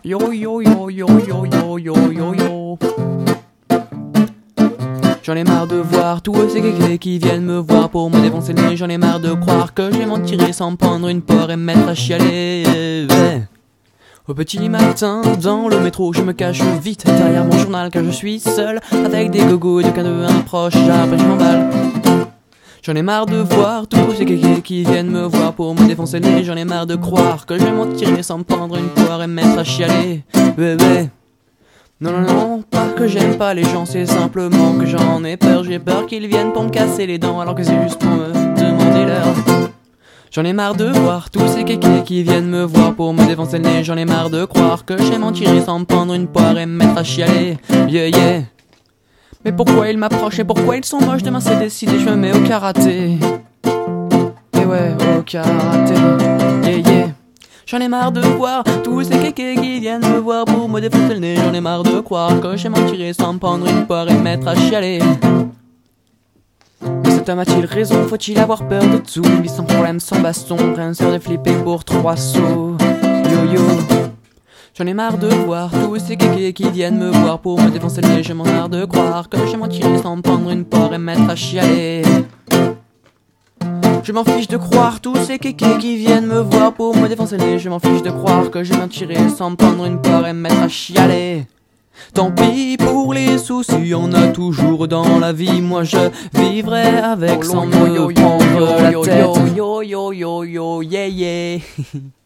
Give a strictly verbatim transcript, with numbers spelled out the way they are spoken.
Yo yo yo yo yo yo yo yo yo. J'en ai marre de voir tous ces kékés qui viennent me voir pour me défoncer le nez. J'en ai marre de croire que je vais m'en tirer sans prendre une porte et me mettre à chialer. Ouais. Au petit matin, dans le métro, je me cache vite derrière mon journal car je suis seul avec des gogos de qu'un de un proche. Après je m'emballe. J'en ai marre de voir tous ces kékés qui viennent me voir pour me défoncer le nez. J'en ai marre de croire que je vais m'en tirer sans prendre une poire et me mettre à chialer. Bébé. Non non non, pas que j'aime pas les gens, c'est simplement que j'en ai peur. J'ai peur qu'ils viennent pour me casser les dents alors que c'est juste pour me demander l'heure. J'en ai marre de voir tous ces kékés qui viennent me voir pour me défoncer le nez. J'en ai marre de croire que je vais m'en tirer sans me prendre une poire et me mettre à chialer. Yeah yeah. Mais pourquoi ils m'approchent et pourquoi ils sont moches? Demain c'est décidé, je me mets au karaté. Et ouais, au karaté. Yeah yeah. J'en ai marre de voir tous ces kékés qui viennent me voir pour me défoncer le nez. J'en ai marre de croire que je vais m'en tirer sans me prendre une poire et me mettre à chialer. Mais cet homme a-t-il raison? Faut-il avoir peur de tout? Une vie sans problème, sans baston, rien sert de flipper pour trois sauts. Yo yo. J'en ai marre de voir tous ces kékés qui viennent me voir pour me défoncer le nez. Je m'en marre de croire que je vais m'en tirer sans me prendre une poire et me mettre à chialer. Je m'en fiche de croire tous ces kékés qui viennent me voir pour me défoncer le nez. Je m'en fiche de croire que je vais m'en tirer sans me prendre une poire et me mettre à chialer. Tant pis pour les soucis, y'en a toujours dans la vie. Moi je vivrai avec sans me prendre la tête. Yo yo yo yo yo yo yeah yeah.